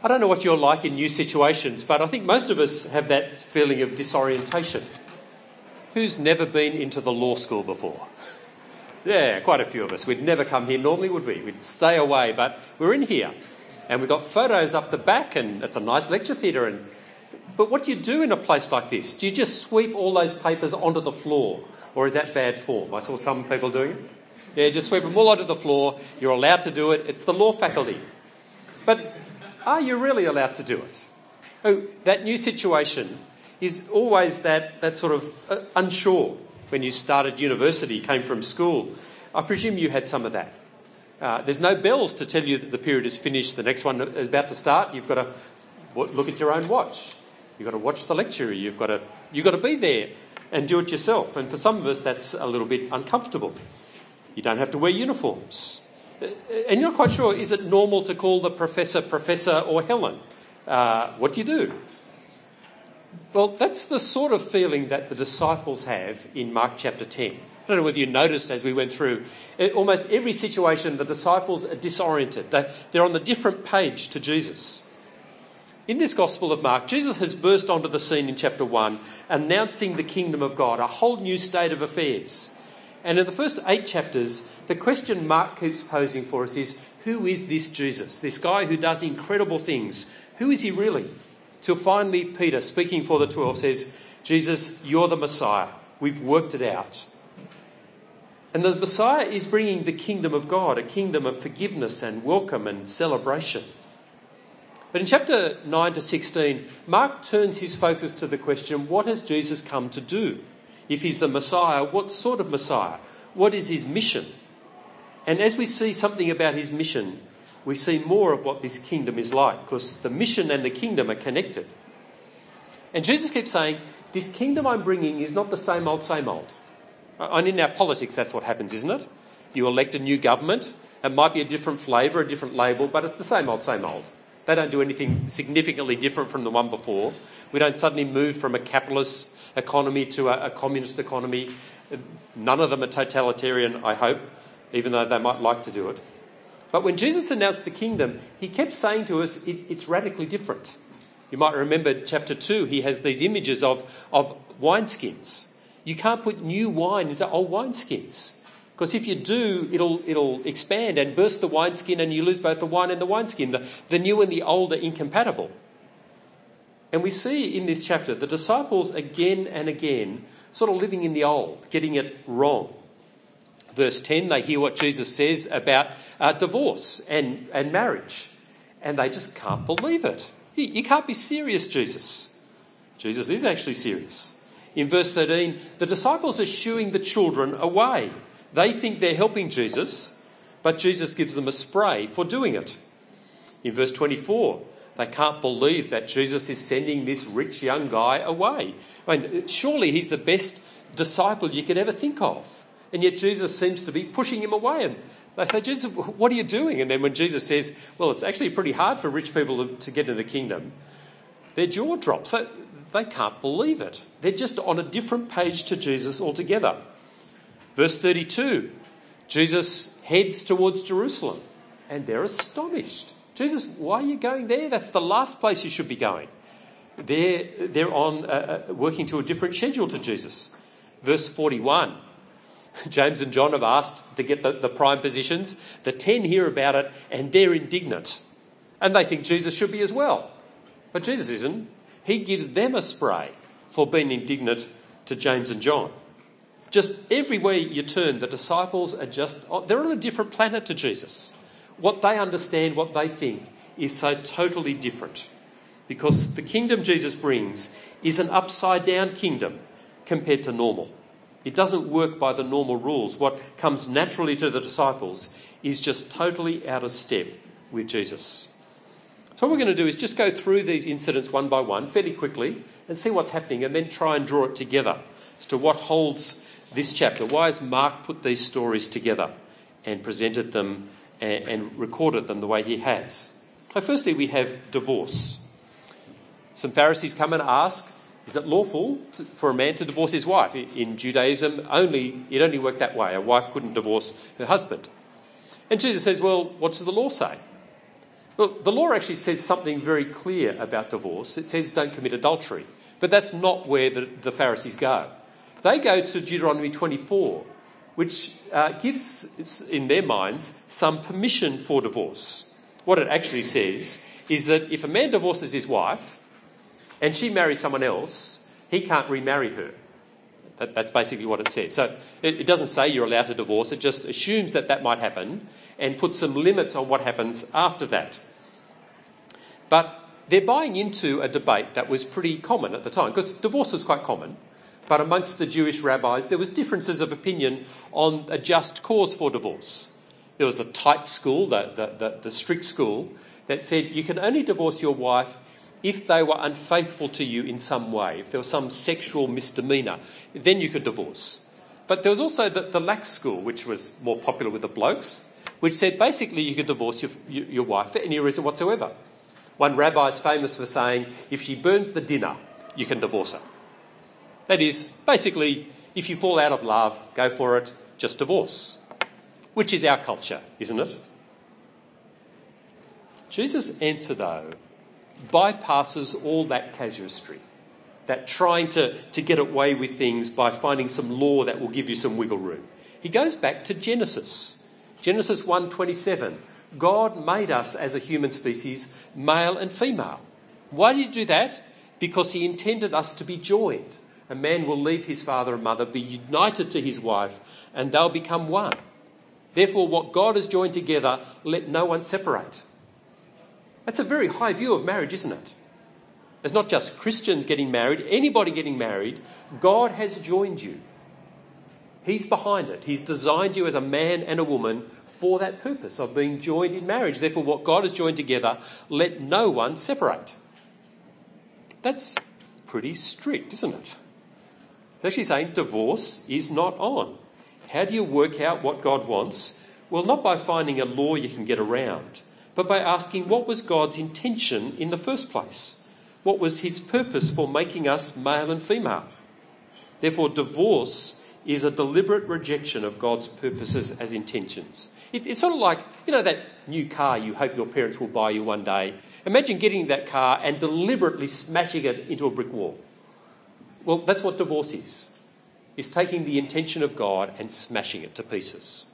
I don't know what you're like in new situations, but I think most of us have that feeling of disorientation. Who's never been into the law school before? Yeah, quite a few of us. We'd never come here normally, would we? We'd stay away, but we're in here. And we've got photos up the back, and it's a nice lecture theatre. But what do you do in a place like this? Do you just sweep all those papers onto the floor? Or is that bad form? I saw some people doing it. Yeah, just sweep them all onto the floor. You're allowed to do it. It's the law faculty. But are you really allowed to do it? Oh, that new situation is always that sort of unsure. When you started university, came from school, I presume you had some of that. There's no bells to tell you that the period is finished, the next one is about to start. You've got to look at your own watch. You've got to watch the lecture. You've got to be there and do it yourself. And for some of us, that's a little bit uncomfortable. You don't have to wear uniforms. And you're not quite sure, is it normal to call the professor or Helen? What do you do? Well, that's the sort of feeling that the disciples have in Mark chapter 10. I don't know whether you noticed as we went through, almost every situation the disciples are disoriented. They're on the different page to Jesus. In this Gospel of Mark, Jesus has burst onto the scene in chapter 1, announcing the kingdom of God, a whole new state of affairs. And in the first 8 chapters, the question Mark keeps posing for us is, who is this Jesus? This guy who does incredible things. Who is he really? Till finally Peter, speaking for the 12, says, Jesus, you're the Messiah. We've worked it out. And the Messiah is bringing the kingdom of God, a kingdom of forgiveness and welcome and celebration. But in chapter 9 to 16, Mark turns his focus to the question, what has Jesus come to do? If he's the Messiah, what sort of Messiah? What is his mission? And as we see something about his mission, we see more of what this kingdom is like, because the mission and the kingdom are connected. And Jesus keeps saying, this kingdom I'm bringing is not the same old, same old. And in our politics, that's what happens, isn't it? You elect a new government. It might be a different flavour, a different label, but it's the same old, same old. They don't do anything significantly different from the one before. We don't suddenly move from a capitalist economy to a communist economy. None of them are totalitarian, I hope, even though they might like to do it. But when Jesus announced the kingdom, he kept saying to us, it's radically different. You might remember chapter 2, he has these images of wineskins. You can't put new wine into old wineskins, because if you do, it'll expand and burst the wineskin and you lose both the wine and the wineskin. The new and the old are incompatible. And we see in this chapter the disciples again and again sort of living in the old, getting it wrong. Verse 10, they hear what Jesus says about divorce and marriage, and they just can't believe it. You can't be serious, Jesus. Jesus is actually serious. In verse 13, the disciples are shooing the children away. They think they're helping Jesus, but Jesus gives them a spray for doing it. In verse 24, they can't believe that Jesus is sending this rich young guy away. I mean, surely he's the best disciple you could ever think of. And yet Jesus seems to be pushing him away. And they say, Jesus, what are you doing? And then when Jesus says, well, it's actually pretty hard for rich people to get into the kingdom, their jaw drops. They can't believe it. They're just on a different page to Jesus altogether. Verse 32, Jesus heads towards Jerusalem and they're astonished. Jesus, why are you going there? That's the last place you should be going. They're on working to a different schedule to Jesus. Verse 41, James and John have asked to get the prime positions. The 10 hear about it and they're indignant. And they think Jesus should be as well. But Jesus isn't. He gives them a spray for being indignant to James and John. Just everywhere you turn, the disciples are they're on a different planet to Jesus. What they understand, what they think, is so totally different. Because the kingdom Jesus brings is an upside-down kingdom compared to normal. It doesn't work by the normal rules. What comes naturally to the disciples is just totally out of step with Jesus. So what we're going to do is just go through these incidents one by one fairly quickly and see what's happening, and then try and draw it together as to what holds this chapter. Why has Mark put these stories together and presented them and recorded them the way he has? So firstly, we have divorce. Some Pharisees come and ask, is it lawful for a man to divorce his wife? In Judaism, it only worked that way. A wife couldn't divorce her husband. And Jesus says, well, what does the law say? Well, the law actually says something very clear about divorce. It says don't commit adultery. But that's not where the Pharisees go. They go to Deuteronomy 24, which gives, in their minds, some permission for divorce. What it actually says is that if a man divorces his wife and she marries someone else, he can't remarry her. That's basically what it says. So it doesn't say you're allowed to divorce. It just assumes that might happen and puts some limits on what happens after that. But they're buying into a debate that was pretty common at the time, because divorce was quite common. But amongst the Jewish rabbis, there was differences of opinion on a just cause for divorce. There was a tight school, the strict school, that said you can only divorce your wife if they were unfaithful to you in some way, if there was some sexual misdemeanour, then you could divorce. But there was also the lax school, which was more popular with the blokes, which said basically you could divorce your wife for any reason whatsoever. One rabbi is famous for saying, if she burns the dinner, you can divorce her. That is, basically, if you fall out of love, go for it, just divorce. Which is our culture, isn't it? Jesus' answer, though, bypasses all that casuistry, that trying to get away with things by finding some law that will give you some wiggle room. He goes back to Genesis. Genesis 1:27. God made us as a human species, male and female. Why did he do that? Because he intended us to be joined. A man will leave his father and mother, be united to his wife, and they'll become one. Therefore, what God has joined together, let no one separate. That's a very high view of marriage, isn't it? It's not just Christians getting married, anybody getting married. God has joined you. He's behind it. He's designed you as a man and a woman for that purpose of being joined in marriage. Therefore, what God has joined together, let no one separate. That's pretty strict, isn't it? It's actually saying divorce is not on. How do you work out what God wants? Well, not by finding a law you can get around, but by asking what was God's intention in the first place? What was his purpose for making us male and female? Therefore, divorce is a deliberate rejection of God's purposes as intentions. It's sort of like, that new car you hope your parents will buy you one day. Imagine getting that car and deliberately smashing it into a brick wall. Well, that's what divorce is. It's taking the intention of God and smashing it to pieces.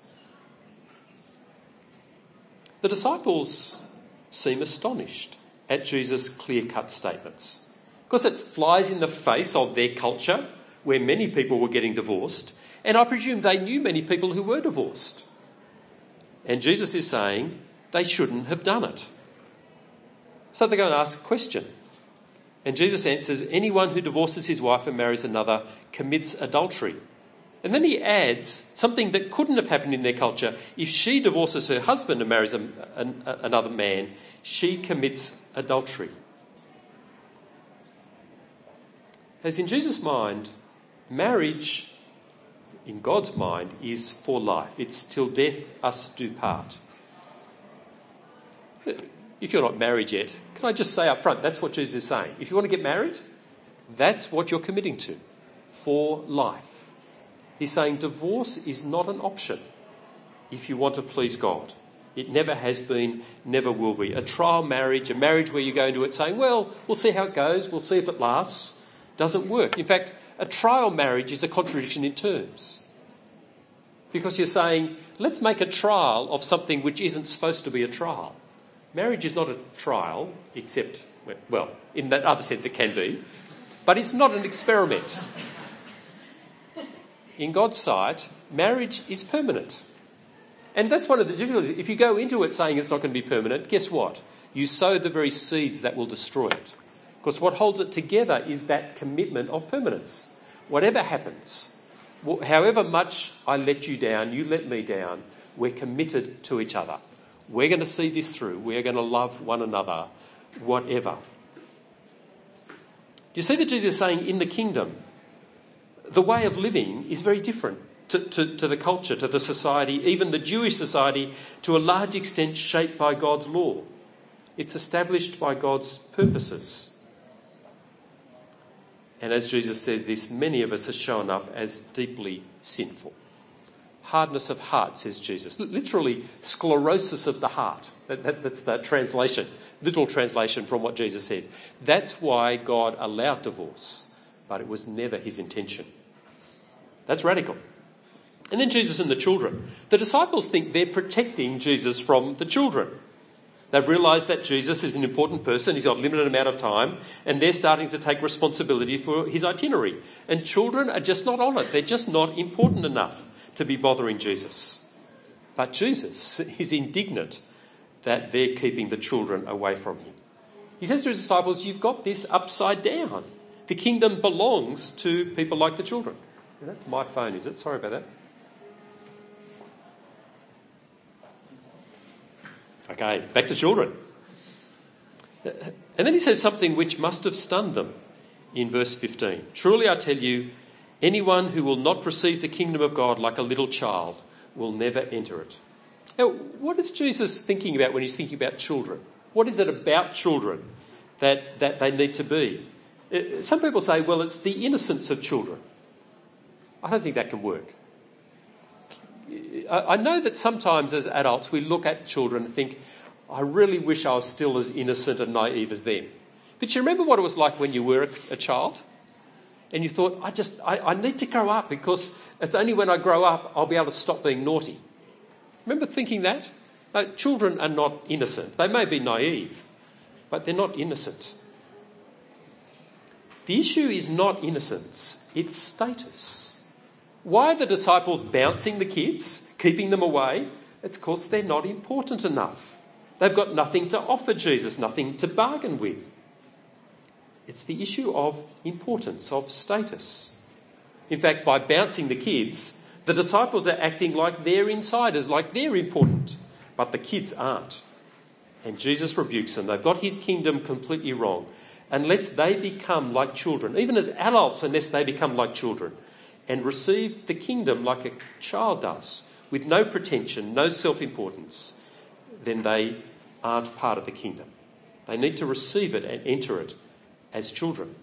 The disciples seem astonished at Jesus' clear-cut statements, because it flies in the face of their culture, where many people were getting divorced, and I presume they knew many people who were divorced. And Jesus is saying they shouldn't have done it. So they go and ask a question. And Jesus answers, anyone who divorces his wife and marries another commits adultery. And then he adds something that couldn't have happened in their culture. If she divorces her husband and marries another man, she commits adultery. As in Jesus' mind, marriage, in God's mind, is for life. It's till death us do part. If you're not married yet, can I just say up front, that's what Jesus is saying. If you want to get married, that's what you're committing to, for life. He's saying divorce is not an option if you want to please God. It never has been, never will be. A trial marriage, a marriage where you go into it saying, well, we'll see how it goes, we'll see if it lasts, doesn't work. In fact, a trial marriage is a contradiction in terms. Because you're saying, let's make a trial of something which isn't supposed to be a trial. Marriage is not a trial, except, well, in that other sense it can be, but it's not an experiment. In God's sight, marriage is permanent. And that's one of the difficulties. If you go into it saying it's not going to be permanent, guess what? You sow the very seeds that will destroy it. Because what holds it together is that commitment of permanence. Whatever happens, however much I let you down, you let me down, we're committed to each other. We're going to see this through. We're going to love one another, whatever. Do you see that Jesus is saying in the kingdom, the way of living is very different to the culture, to the society, even the Jewish society, to a large extent shaped by God's law. It's established by God's purposes. And as Jesus says this, many of us have shown up as deeply sinful. hardness of heart, says Jesus. Literally, sclerosis of the heart. That's the translation, literal translation from what Jesus says. That's why God allowed divorce, but it was never his intention. That's radical. And then Jesus and the children. The disciples think they're protecting Jesus from the children. They've realised that Jesus is an important person, he's got a limited amount of time, and they're starting to take responsibility for his itinerary. And children are just not on it. They're just not important enough to be bothering Jesus. But Jesus is indignant that they're keeping the children away from him. He says to his disciples, you've got this upside down. The kingdom belongs to people like the children. And that's my phone, is it? Sorry about that. Okay, back to children. And then he says something which must have stunned them in verse 15. Truly I tell you, anyone who will not receive the kingdom of God like a little child will never enter it. Now, what is Jesus thinking about when he's thinking about children? What is it about children that they need to be? Some people say, well, it's the innocence of children. I don't think that can work. I know that sometimes as adults we look at children and think, I really wish I was still as innocent and naive as them. But you remember what it was like when you were a child? And you thought, I need to grow up because it's only when I grow up I'll be able to stop being naughty. Remember thinking that? Children are not innocent. They may be naive, but they're not innocent. The issue is not innocence, it's status. Why are the disciples bouncing the kids, keeping them away? It's because they're not important enough. They've got nothing to offer Jesus, nothing to bargain with. It's the issue of importance, of status. In fact, by bouncing the kids, the disciples are acting like they're insiders, like they're important, but the kids aren't. And Jesus rebukes them. They've got his kingdom completely wrong. Unless they become like children, even as adults, unless they become like children, and receive the kingdom like a child does, with no pretension, no self-importance, then they aren't part of the kingdom. They need to receive it and enter it as children.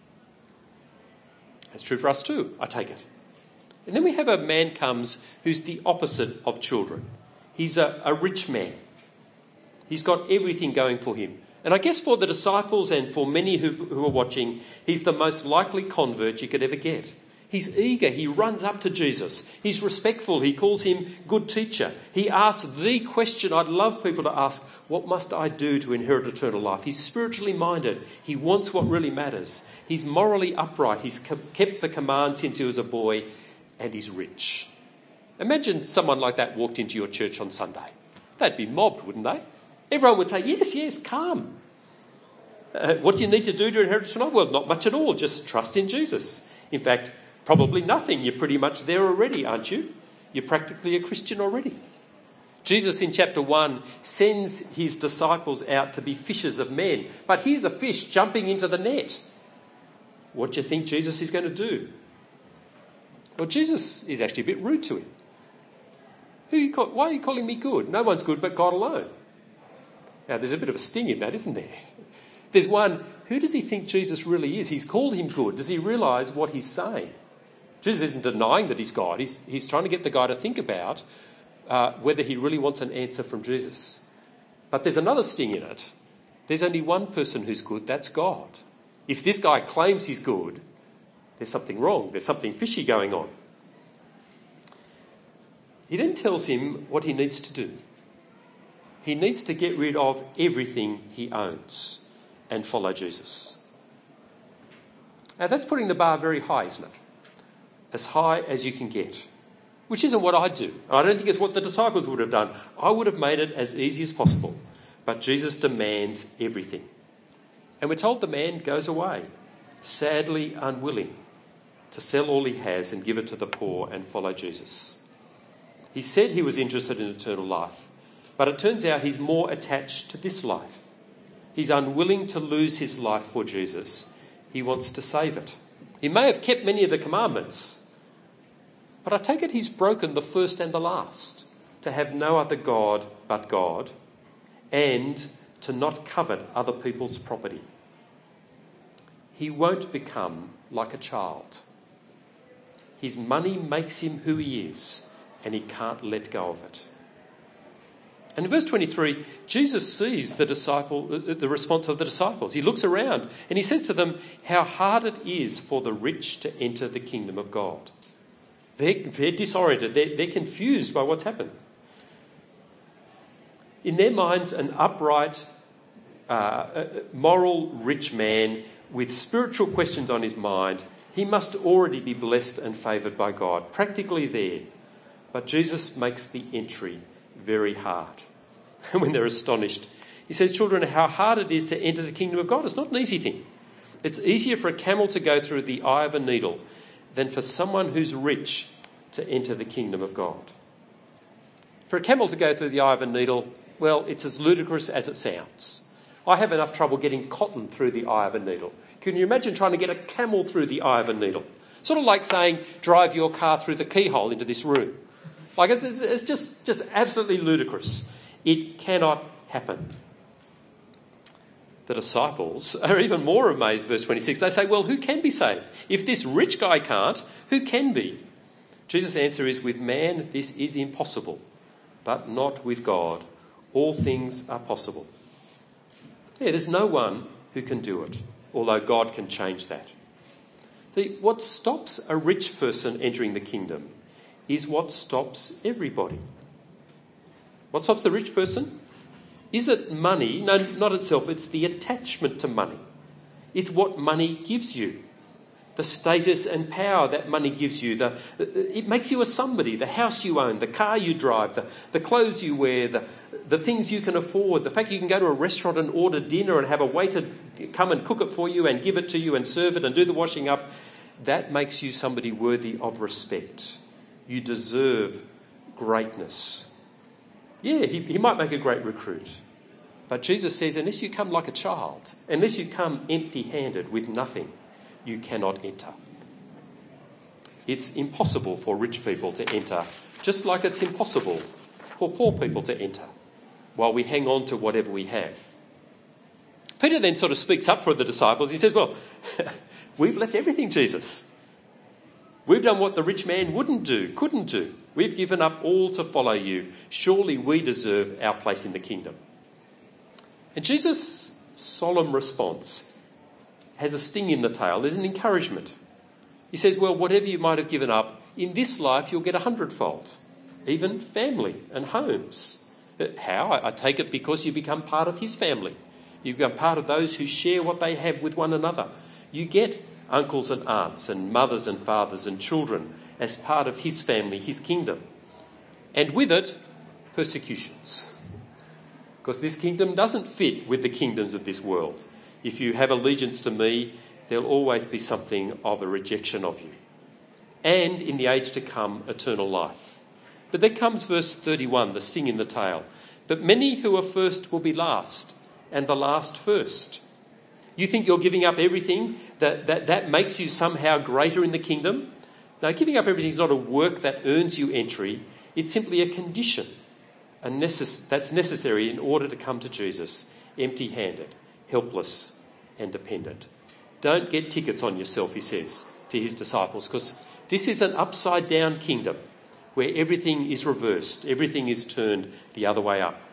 That's true for us too, I take it. And then we have a man comes who's the opposite of children. He's a rich man. He's got everything going for him. And I guess for the disciples and for many who are watching, he's the most likely convert you could ever get. He's eager. He runs up to Jesus. He's respectful. He calls him good teacher. He asks the question I'd love people to ask, what must I do to inherit eternal life? He's spiritually minded. He wants what really matters. He's morally upright. He's kept the command since he was a boy, and he's rich. Imagine someone like that walked into your church on Sunday. They'd be mobbed, wouldn't they? Everyone would say, yes, come. What do you need to do to inherit eternal life? Well, not much at all. Just trust in Jesus. In fact, probably nothing. You're pretty much there already, aren't you? You're practically a Christian already. Jesus in chapter 1 sends his disciples out to be fishers of men. But here's a fish jumping into the net. What do you think Jesus is going to do? Well, Jesus is actually a bit rude to him. Why are you calling me good? No one's good but God alone. Now, there's a bit of a sting in that, isn't there? There's one, who does he think Jesus really is? He's called him good. Does he realise what he's saying? Jesus isn't denying that he's God. He's trying to get the guy to think about whether he really wants an answer from Jesus. But there's another sting in it. There's only one person who's good, that's God. If this guy claims he's good, there's something wrong. There's something fishy going on. He then tells him what he needs to do. He needs to get rid of everything he owns and follow Jesus. Now that's putting the bar very high, isn't it? As high as you can get. Which isn't what I'd do. I don't think it's what the disciples would have done. I would have made it as easy as possible. But Jesus demands everything. And we're told the man goes away, sadly unwilling to sell all he has and give it to the poor and follow Jesus. He said he was interested in eternal life. But it turns out he's more attached to this life. He's unwilling to lose his life for Jesus. He wants to save it. He may have kept many of the commandments, but I take it he's broken the first and the last, to have no other God but God, and to not covet other people's property. He won't become like a child. His money makes him who he is, and he can't let go of it. And in verse 23, Jesus sees the response of the disciples. He looks around and he says to them how hard it is for the rich to enter the kingdom of God. They're disoriented. They're confused by what's happened. In their minds, an upright, moral, rich man with spiritual questions on his mind, he must already be blessed and favoured by God, practically there. But Jesus makes the entry very hard. And when they're astonished, he says, children, how hard it is to enter the kingdom of God. It's not an easy thing. It's easier for a camel to go through the eye of a needle than for someone who's rich to enter the kingdom of God. For a camel to go through the eye of a needle, well, it's as ludicrous as it sounds. I have enough trouble getting cotton through the eye of a needle. Can you imagine trying to get a camel through the eye of a needle? Sort of like saying, drive your car through the keyhole into this room. Like, it's just absolutely ludicrous. It cannot happen. The disciples are even more amazed, verse 26. They say, well, who can be saved? If this rich guy can't, who can be? Jesus' answer is, with man this is impossible, but not with God. All things are possible. Yeah, there's no one who can do it, although God can change that. What stops a rich person entering the kingdom is what stops everybody. What stops the rich person? Is it money? No, not itself. It's the attachment to money. It's what money gives you. The status and power that money gives you. It makes you a somebody. The house you own, the car you drive, the clothes you wear, the things you can afford, the fact you can go to a restaurant and order dinner and have a waiter come and cook it for you and give it to you and serve it and do the washing up, that makes you somebody worthy of respect. You deserve greatness. Yeah, he might make a great recruit. But Jesus says, unless you come like a child, unless you come empty-handed with nothing, you cannot enter. It's impossible for rich people to enter, just like it's impossible for poor people to enter, while we hang on to whatever we have. Peter then sort of speaks up for the disciples. He says, well, we've left everything, Jesus. We've done what the rich man couldn't do. We've given up all to follow you. Surely we deserve our place in the kingdom. And Jesus' solemn response has a sting in the tail. There's an encouragement. He says, well, whatever you might have given up, in this life you'll get 100-fold. Even family and homes. How? I take it because you become part of his family. You become part of those who share what they have with one another. You get uncles and aunts and mothers and fathers and children as part of his family, his kingdom. And with it, persecutions. Because this kingdom doesn't fit with the kingdoms of this world. If you have allegiance to me, there'll always be something of a rejection of you. And in the age to come, eternal life. But then comes verse 31, the sting in the tail. But many who are first will be last, and the last first. You think you're giving up everything, that makes you somehow greater in the kingdom? No, giving up everything is not a work that earns you entry. It's simply a condition that's necessary in order to come to Jesus, empty-handed, helpless and dependent. Don't get tickets on yourself, he says to his disciples, because this is an upside-down kingdom where everything is reversed, everything is turned the other way up.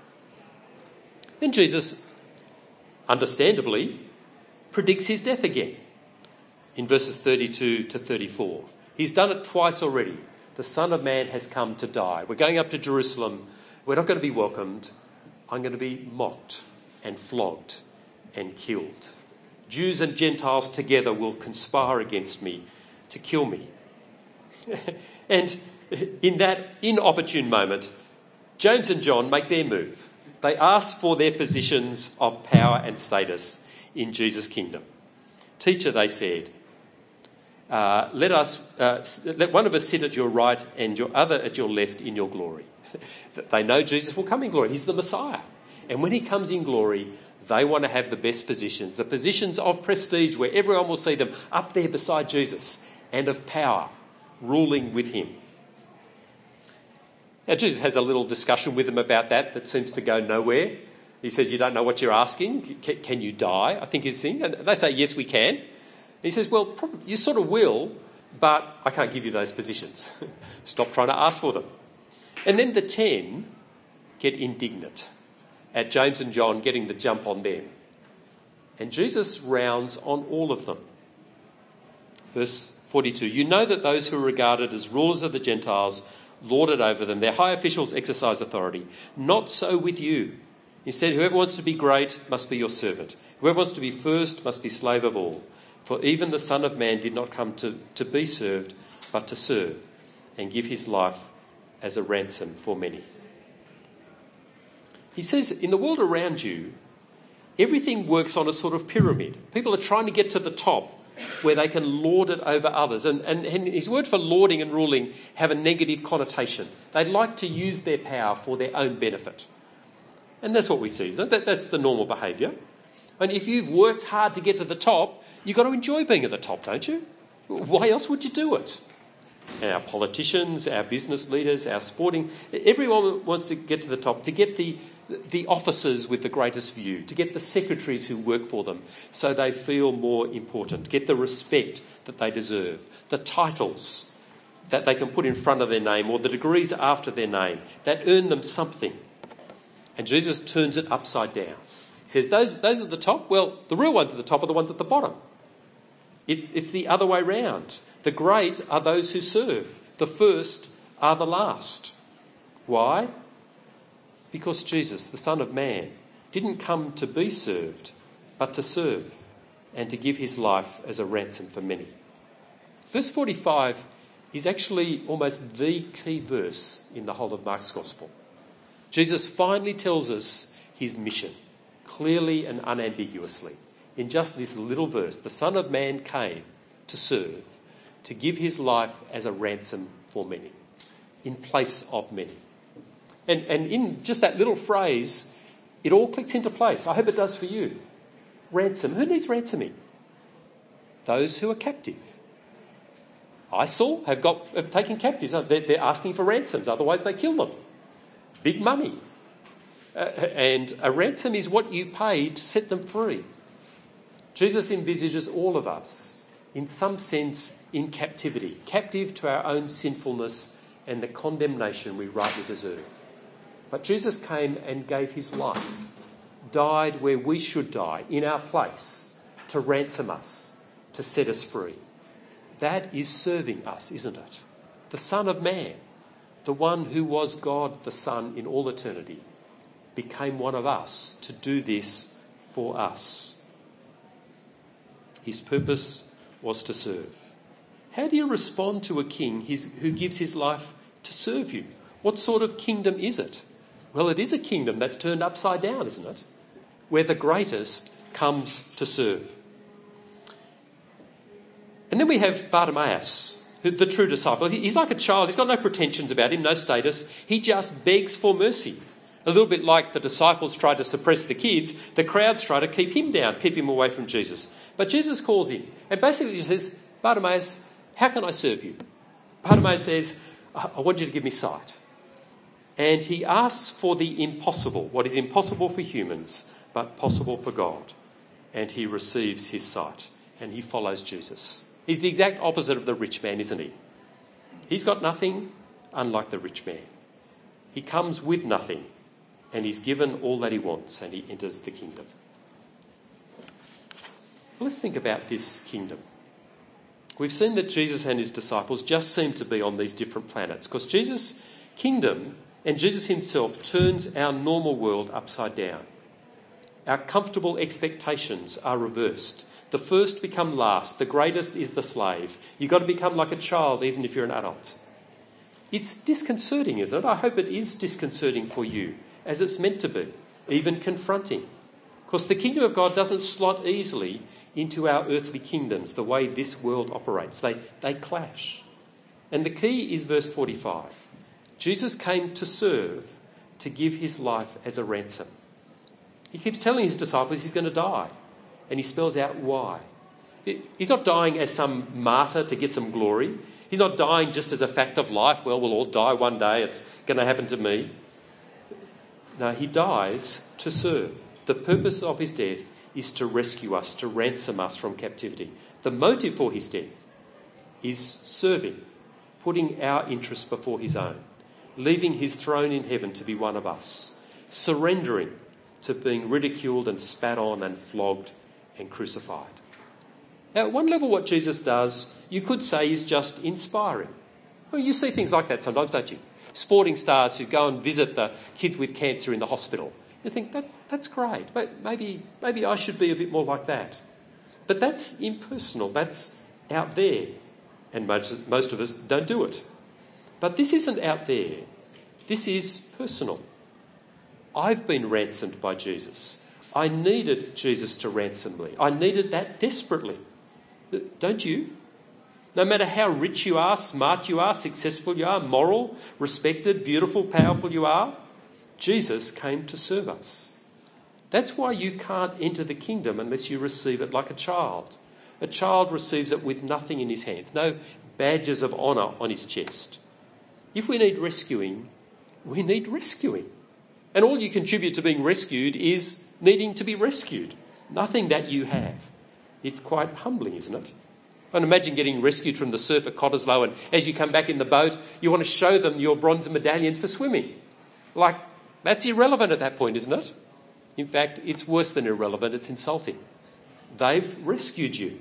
Then Jesus, understandably, predicts his death again in verses 32 to 34. He's done it twice already. The Son of Man has come to die. We're going up to Jerusalem. We're not going to be welcomed. I'm going to be mocked and flogged and killed. Jews and Gentiles together will conspire against me to kill me. And in that inopportune moment, James and John make their move. They ask for their positions of power and status in Jesus' kingdom. Teacher, they said, let one of us sit at your right and your other at your left in your glory. They know Jesus will come in glory. He's the Messiah. And when he comes in glory, they want to have the best positions, the positions of prestige where everyone will see them up there beside Jesus, and of power, ruling with him. Now, Jesus has a little discussion with them about that seems to go nowhere. He says, you don't know what you're asking. Can you die? I think his thing. And they say, yes, we can. And he says, well, you sort of will, but I can't give you those positions. Stop trying to ask for them. And then the 10 get indignant at James and John getting the jump on them. And Jesus rounds on all of them. Verse 42, you know that those who are regarded as rulers of the Gentiles lord it over them. Their high officials exercise authority. Not so with you. Instead, whoever wants to be great must be your servant. Whoever wants to be first must be slave of all. For even the Son of Man did not come to be served, but to serve and give his life as a ransom for many. He says, in the world around you, everything works on a sort of pyramid. People are trying to get to the top where they can lord it over others. And his word for lording and ruling have a negative connotation. They'd like to use their power for their own benefit. And that's what we see, isn't it? That's the normal behaviour. And if you've worked hard to get to the top, you've got to enjoy being at the top, don't you? Why else would you do it? Our politicians, our business leaders, our sporting... Everyone wants to get to the top, to get the officers with the greatest view, to get the secretaries who work for them so they feel more important, get the respect that they deserve, the titles that they can put in front of their name or the degrees after their name that earn them something. And Jesus turns it upside down. He says, those at the top, well, the real ones at the top are the ones at the bottom. It's the other way round. The great are those who serve. The first are the last. Why? Because Jesus, the Son of Man, didn't come to be served, but to serve and to give his life as a ransom for many. Verse 45 is actually almost the key verse in the whole of Mark's Gospel. Jesus finally tells us his mission, clearly and unambiguously. In just this little verse, the Son of Man came to serve, to give his life as a ransom for many, in place of many. And in just that little phrase, it all clicks into place. I hope it does for you. Ransom. Who needs ransoming? Those who are captive. ISIL have taken captives. They're asking for ransoms, otherwise they kill them. Big money. And a ransom is what you pay to set them free. Jesus envisages all of us, in some sense, in captivity, captive to our own sinfulness and the condemnation we rightly deserve. But Jesus came and gave his life, died where we should die, in our place, to ransom us, to set us free. That is serving us, isn't it? The Son of Man, the one who was God the Son in all eternity, became one of us to do this for us. His purpose was to serve. How do you respond to a king who gives his life to serve you? What sort of kingdom is it? Well, it is a kingdom that's turned upside down, isn't it? Where the greatest comes to serve. And then we have Bartimaeus, the true disciple. He's like a child. He's got no pretensions about him, no status. He just begs for mercy. A little bit like the disciples tried to suppress the kids, the crowds try to keep him down, keep him away from Jesus. But Jesus calls him and basically says, Bartimaeus, how can I serve you? Bartimaeus says, I want you to give me sight. And he asks for the impossible, what is impossible for humans, but possible for God. And he receives his sight and he follows Jesus. He's the exact opposite of the rich man, isn't he? He's got nothing, unlike the rich man. He comes with nothing and he's given all that he wants and he enters the kingdom. Let's think about this kingdom. We've seen that Jesus and his disciples just seem to be on these different planets because Jesus' kingdom and Jesus himself turns our normal world upside down. Our comfortable expectations are reversed. The first become last. The greatest is the slave. You've got to become like a child even if you're an adult. It's disconcerting, isn't it? I hope it is disconcerting for you, as it's meant to be, even confronting. Because the kingdom of God doesn't slot easily into our earthly kingdoms the way this world operates. They clash. And the key is verse 45. Jesus came to serve, to give his life as a ransom. He keeps telling his disciples he's going to die, and he spells out why. He's not dying as some martyr to get some glory. He's not dying just as a fact of life. Well, we'll all die one day. It's going to happen to me. No, he dies to serve. The purpose of his death is to rescue us, to ransom us from captivity. The motive for his death is serving, putting our interests before his own, leaving his throne in heaven to be one of us, surrendering to being ridiculed and spat on and flogged and crucified. Now, at one level, what Jesus does, you could say, is just inspiring. Well, you see things like that sometimes, don't you? Sporting stars who go and visit the kids with cancer in the hospital. You think, that's great. Maybe I should be a bit more like that. But that's impersonal. That's out there. And most of us don't do it. But this isn't out there. This is personal. I've been ransomed by Jesus. I needed Jesus to ransom me. I needed that desperately. Don't you? No matter how rich you are, smart you are, successful you are, moral, respected, beautiful, powerful you are, Jesus came to serve us. That's why you can't enter the kingdom unless you receive it like a child. A child receives it with nothing in his hands, no badges of honour on his chest. If we need rescuing, we need rescuing. And all you contribute to being rescued is needing to be rescued. Nothing that you have. It's quite humbling, isn't it? And imagine getting rescued from the surf at Cottesloe, and as you come back in the boat, you want to show them your bronze medallion for swimming. Like, that's irrelevant at that point, isn't it? In fact, it's worse than irrelevant, it's insulting. They've rescued you.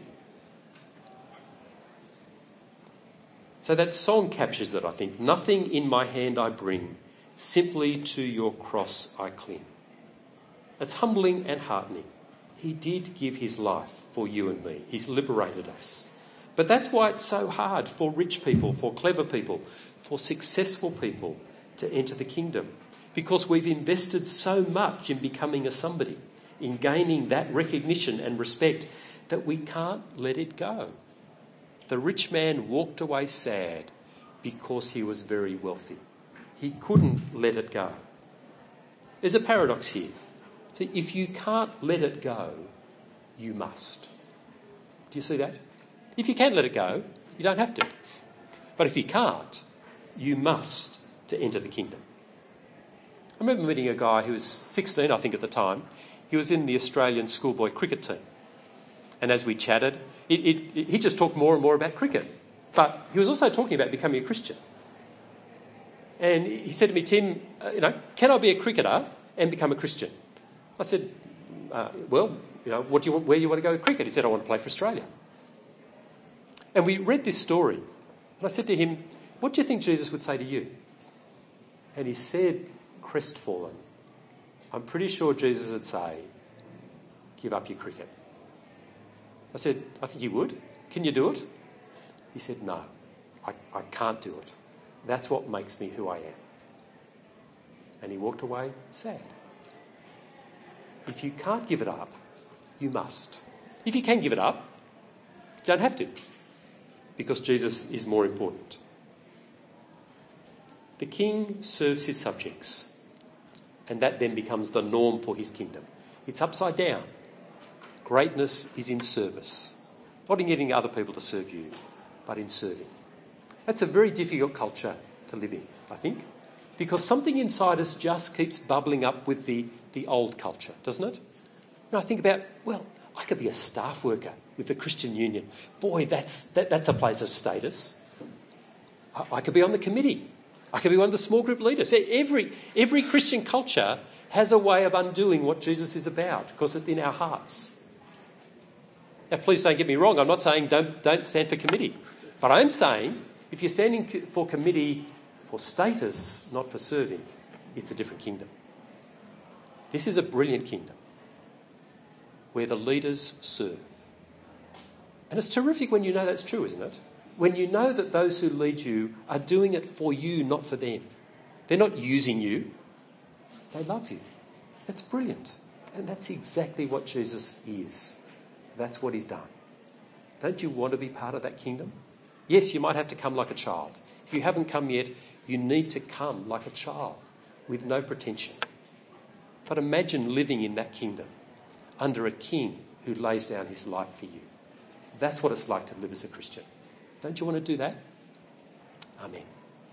So that song captures that, I think. Nothing in my hand I bring, simply to your cross I cling. It's humbling and heartening. He did give his life for you and me. He's liberated us. But that's why it's so hard for rich people, for clever people, for successful people to enter the kingdom. Because we've invested so much in becoming a somebody, in gaining that recognition and respect, that we can't let it go. The rich man walked away sad because he was very wealthy. He couldn't let it go. There's a paradox here. See, if you can't let it go, you must. Do you see that? If you can let it go, you don't have to. But if you can't, you must to enter the kingdom. I remember meeting a guy who was 16, I think, at the time. He was in the Australian schoolboy cricket team. And as we chatted, he just talked more and more about cricket. But he was also talking about becoming a Christian. And he said to me, Tim, can I be a cricketer and become a Christian? I said, where do you want to go with cricket? He said, I want to play for Australia. And we read this story. And I said to him, what do you think Jesus would say to you? And he said, crestfallen, I'm pretty sure Jesus would say, give up your cricket. I said, I think he would. Can you do it? He said, no, I can't do it. That's what makes me who I am. And he walked away sad. If you can't give it up, you must. If you can give it up, you don't have to, because Jesus is more important. The king serves his subjects, and that then becomes the norm for his kingdom. It's upside down. Greatness is in service, not in getting other people to serve you, but in serving. That's a very difficult culture to live in, I think, because something inside us just keeps bubbling up with the old culture, doesn't it? And I think about, I could be a staff worker with the Christian Union. Boy, that's a place of status. I could be on the committee. I could be one of the small group leaders. Every Christian culture has a way of undoing what Jesus is about, because it's in our hearts. Now, please don't get me wrong. I'm not saying don't stand for committee. But I'm saying if you're standing for committee for status, not for serving, it's a different kingdom. This is a brilliant kingdom where the leaders serve. And it's terrific when you know that's true, isn't it? When you know that those who lead you are doing it for you, not for them. They're not using you. They love you. That's brilliant. And that's exactly what Jesus is. That's what he's done. Don't you want to be part of that kingdom? Yes, you might have to come like a child. If you haven't come yet, you need to come like a child with no pretension. But imagine living in that kingdom under a king who lays down his life for you. That's what it's like to live as a Christian. Don't you want to do that? Amen.